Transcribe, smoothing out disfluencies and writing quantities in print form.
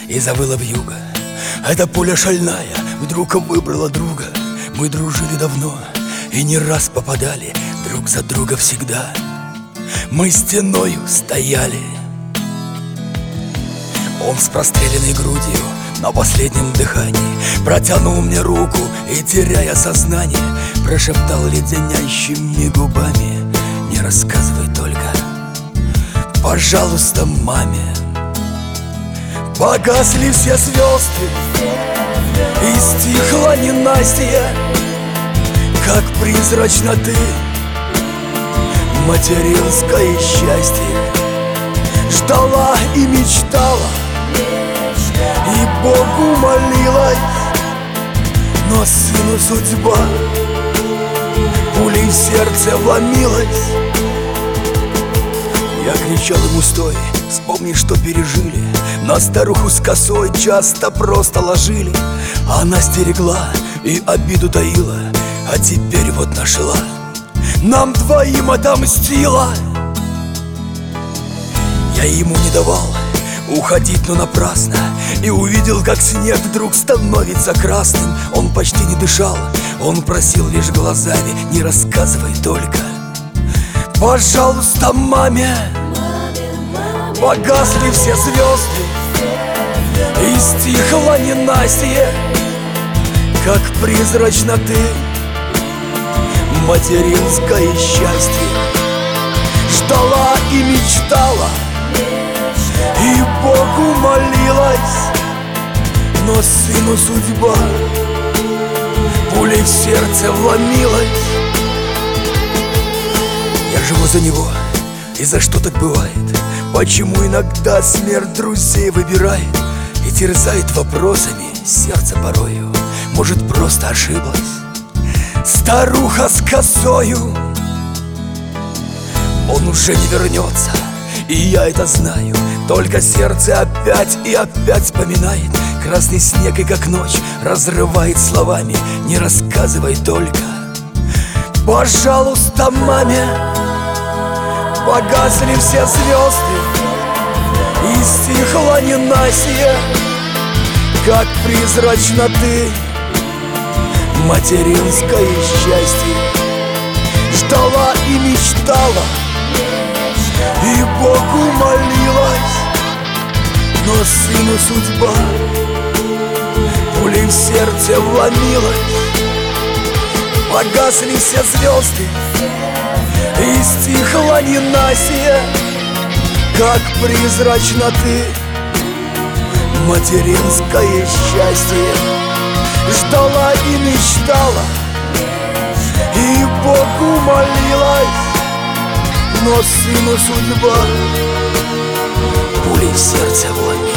и завыла вьюга. Эта пуля шальная вдруг выбрала друга. Мы дружили давно и не раз попадали друг за друга всегда. Мы стеною стояли. Он с простреленной грудью на последнем дыхании протянул мне руку и, теряя сознание, прошептал леденящими губами: не рассказывай только, пожалуйста, маме. Погасли все звезды и стихло ненастье, как призрачно ты, материнское счастье, ждала и мечтала, и Богу молилась, но сыну судьба пулей в сердце вломилась. Я кричал ему: стой, вспомни, что пережили. На старуху с косой часто просто ложили. Она стерегла и обиду таила, а теперь вот нашла, нам двоим отомстила. Я ему не давал уходить, но напрасно, и увидел, как снег вдруг становится красным. Он почти не дышал, он просил лишь глазами: не рассказывай только, пожалуйста, маме. Погасли все звезды и стихло ненастье, как призрачно ты, материнское счастье, ждала и мечтала, и Богу молилась, но сыну судьба пулей в сердце вломилась. Я живу за него, и за что так бывает? Почему иногда смерть друзей выбирает и терзает вопросами сердце порою? Может, просто ошиблась старуха с косою? Он уже не вернется, и я это знаю. Только сердце опять и опять вспоминает красный снег, и как ночь разрывает словами: не рассказывай только, пожалуйста, маме. Погасли все звезды и стихло ненастье, как призрачно ты, материнское счастье, ждала и мечтала, и Богу молилась, но сыну судьба пулей в сердце вломилась. Погасли все звезды и стихло ненастье, как призрачно ты, материнское счастье, ждала и мечтала, и Богу молилась, но сыну судьба пулей в сердце вломилась.